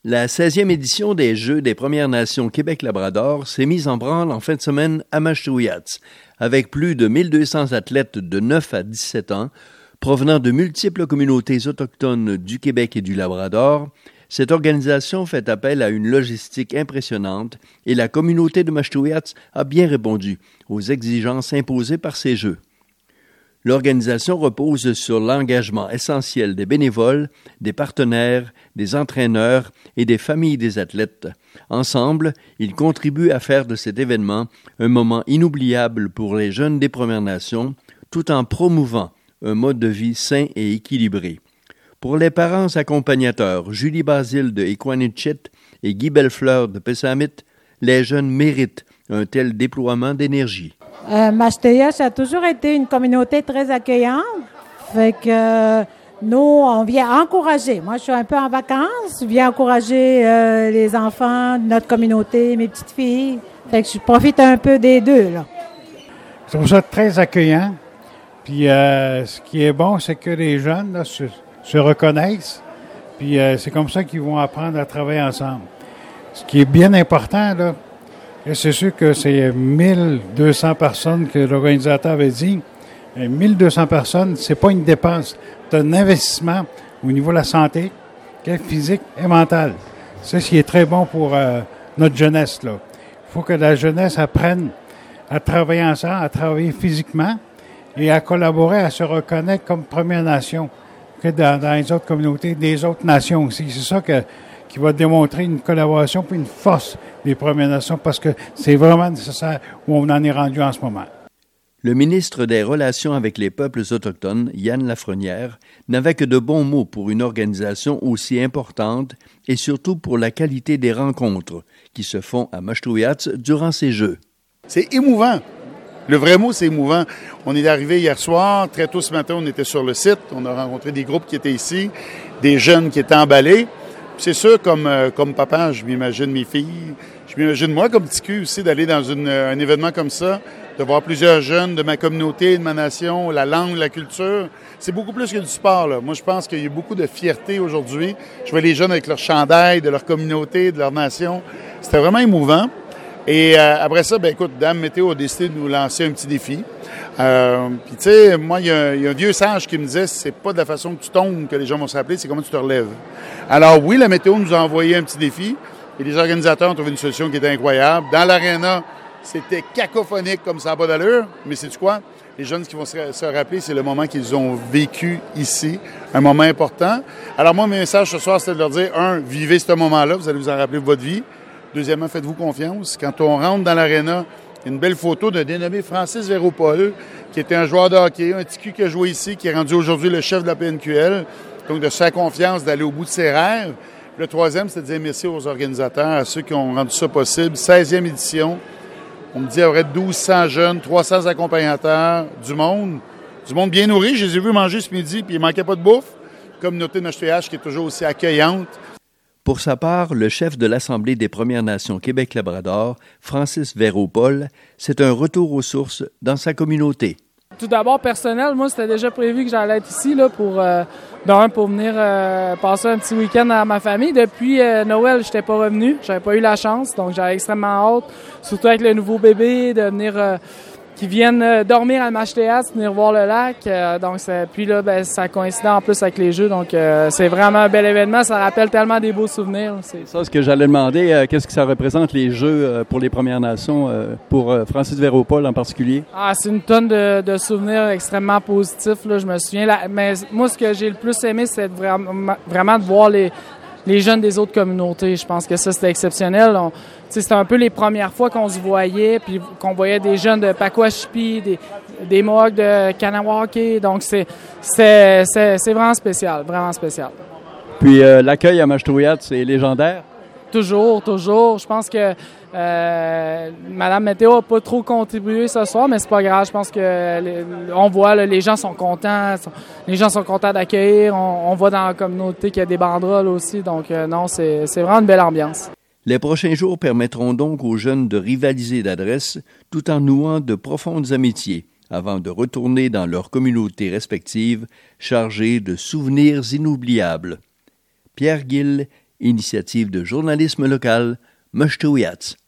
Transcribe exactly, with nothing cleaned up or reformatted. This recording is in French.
La seizième édition des Jeux des Premières Nations Québec-Labrador s'est mise en branle en fin de semaine à Mashtouiatz, avec plus de mille deux cents athlètes de neuf à dix-sept ans, provenant de multiples communautés autochtones du Québec et du Labrador. Cette organisation fait appel à une logistique impressionnante et la communauté de Mashtouiatz a bien répondu aux exigences imposées par ces Jeux. L'organisation repose sur l'engagement essentiel des bénévoles, des partenaires, des entraîneurs et des familles des athlètes. Ensemble, ils contribuent à faire de cet événement un moment inoubliable pour les jeunes des Premières Nations, tout en promouvant un mode de vie sain et équilibré. Pour les parents accompagnateurs, Julie Basile de Equanichit et Guy Bellefleur de Pessamit, les jeunes méritent un tel déploiement d'énergie. Euh, Mashtouiatz a toujours été une communauté très accueillante. Fait que euh, nous, on vient encourager. Moi, je suis un peu en vacances. Je viens encourager euh, les enfants de notre communauté, mes petites filles. Fait que je profite un peu des deux, là. Je trouve ça très accueillant. Puis euh, ce qui est bon, c'est que les jeunes là, se, se reconnaissent. Puis euh, c'est comme ça qu'ils vont apprendre à travailler ensemble. Ce qui est bien important, là, et c'est sûr que c'est mille deux cents personnes que l'organisateur avait dit. Et mille deux cents personnes, c'est pas une dépense. C'est un investissement au niveau de la santé, physique et mentale. C'est ce qui est très bon pour euh, notre jeunesse, là. Il faut que la jeunesse apprenne à travailler ensemble, à travailler physiquement et à collaborer, à se reconnaître comme Première Nation que dans, dans les autres communautés, des autres nations aussi. C'est ça que qui va démontrer une collaboration puis une force des Premières Nations parce que c'est vraiment nécessaire où on en est rendu en ce moment. Le ministre des Relations avec les peuples autochtones, Yann Lafrenière, n'avait que de bons mots pour une organisation aussi importante et surtout pour la qualité des rencontres qui se font à Mashtouiatz durant ces Jeux. C'est émouvant. Le vrai mot, c'est émouvant. On est arrivé hier soir, très tôt ce matin, on était sur le site, on a rencontré des groupes qui étaient ici, des jeunes qui étaient emballés. C'est sûr, comme, euh, comme papa, je m'imagine mes filles, je m'imagine moi comme petit cul aussi d'aller dans une, un événement comme ça, de voir plusieurs jeunes de ma communauté, de ma nation, la langue, la culture. C'est beaucoup plus que du sport, là. Moi, je pense qu'il y a beaucoup de fierté aujourd'hui. Je vois les jeunes avec leur chandail, de leur communauté, de leur nation. C'était vraiment émouvant. Et euh, après ça, ben écoute, Dame Météo a décidé de nous lancer un petit défi. Euh, Puis tu sais, moi, il y, y a un vieux sage qui me disait, c'est pas de la façon que tu tombes que les gens vont se rappeler, c'est comment tu te relèves. Alors oui, la météo nous a envoyé un petit défi et les organisateurs ont trouvé une solution qui était incroyable. Dans l'aréna, c'était cacophonique comme ça n'a pas d'allure, mais c'est quoi? Les jeunes qui vont se, se rappeler, c'est le moment qu'ils ont vécu ici, un moment important. Alors moi, mes messages ce soir, c'était de leur dire, un, vivez ce moment-là, vous allez vous en rappeler de votre vie. Deuxièmement, faites-vous confiance. Quand on rentre dans l'aréna, il y a une belle photo d'un dénommé Francis Véropol, qui était un joueur de hockey, un petit cul qui a joué ici, qui est rendu aujourd'hui le chef de la P N Q L. Donc, de se faire confiance, d'aller au bout de ses rêves. Le troisième, c'est de dire merci aux organisateurs, à ceux qui ont rendu ça possible. seizième édition. On me dit qu'il y aurait douze cents jeunes, trois cents accompagnateurs, du monde. Du monde bien nourri. Je les ai vus manger ce midi, puis il ne manquait pas de bouffe. Communauté de Mashtouiatz qui est toujours aussi accueillante. Pour sa part, le chef de l'Assemblée des Premières Nations Québec-Labrador, Francis Véropol, c'est un retour aux sources dans sa communauté. Tout d'abord, personnel, moi, c'était déjà prévu que j'allais être ici là, pour, euh, d'un, pour venir euh, passer un petit week-end à ma famille. Depuis euh, Noël, je n'étais pas revenu, j'avais pas eu la chance, donc j'avais extrêmement hâte, surtout avec le nouveau bébé, de venir... Euh, qui viennent euh, dormir à Mashtouiatz, venir voir le lac. Euh, donc c'est, puis là, ben, ça coïncide en plus avec les Jeux. Donc euh, c'est vraiment un bel événement. Ça rappelle tellement des beaux souvenirs. C'est ça ce que j'allais demander. Euh, qu'est-ce que ça représente les Jeux euh, pour les Premières Nations, euh, pour euh, Francis Véropol en particulier? Ah, c'est une tonne de, de souvenirs extrêmement positifs. Là, je me souviens. Là, mais moi, ce que j'ai le plus aimé, c'est vraiment, vraiment de voir les les jeunes des autres communautés. Je pense que ça, c'était exceptionnel. On, c'était un peu les premières fois qu'on se voyait, puis qu'on voyait des jeunes de Pakwashipi, des, des Mohawks de Kanawake. Donc, c'est, c'est, c'est, c'est vraiment spécial, vraiment spécial. Puis, euh, l'accueil à Mashtouiatz, c'est légendaire? Toujours, toujours. Je pense que euh, Madame Météo n'a pas trop contribué ce soir, mais c'est pas grave. Je pense que les, on voit, là, les gens sont contents. Sont, les gens sont contents d'accueillir. On, on voit dans la communauté qu'il y a des banderoles aussi. Donc, euh, non, c'est, c'est vraiment une belle ambiance. Les prochains jours permettront donc aux jeunes de rivaliser d'adresse tout en nouant de profondes amitiés avant de retourner dans leurs communautés respectives chargées de souvenirs inoubliables. Pierre Gill, initiative de journalisme local, Meshtuwiatz.